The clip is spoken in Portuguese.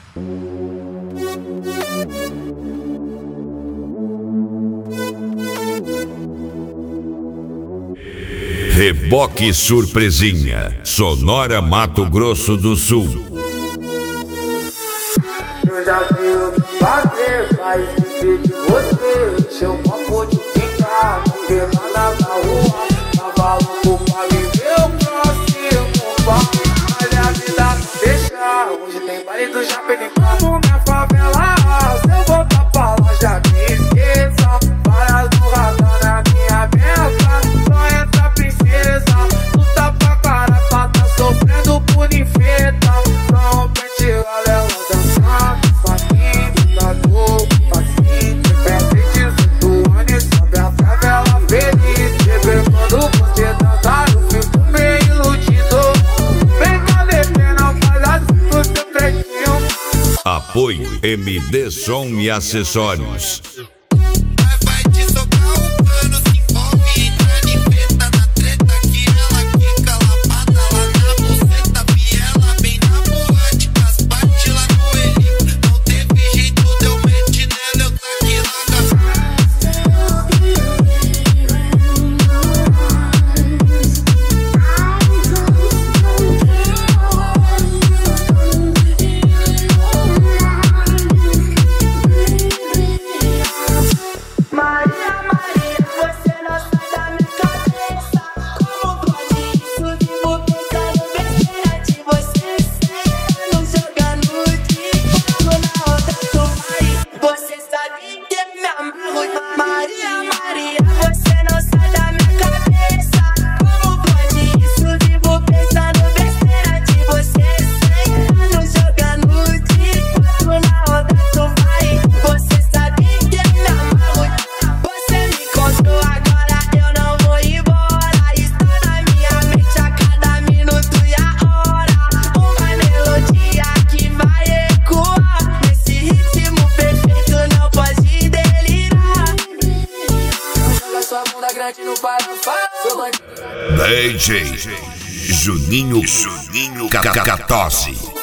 Reboque Surpresinha, Sonora, Mato Grosso do Sul. Eu já vi o que fazer, vai esquecer de você. Seu copo de ficar, pelada na rua. Tava louco pra viver o próximo passo. Mas a vida não deixa, hoje tem baile do Japão, nem como minha favela. Se eu voltar pra lá, já me esqueça. Várias do radar na minha mesa. Só entra princesa, luta pra cara, tá sofrendo por infeta. Não pente ela dançando, faquinha, tá louco, facinho. Perde 18 anos, sobe a favela feliz. Bebê, quando você dançar, eu fico meio iludido. Vem valer pena, faz assim pro seu pretinho. Apoio MD Som e Acessórios. DJ Juninho Catose.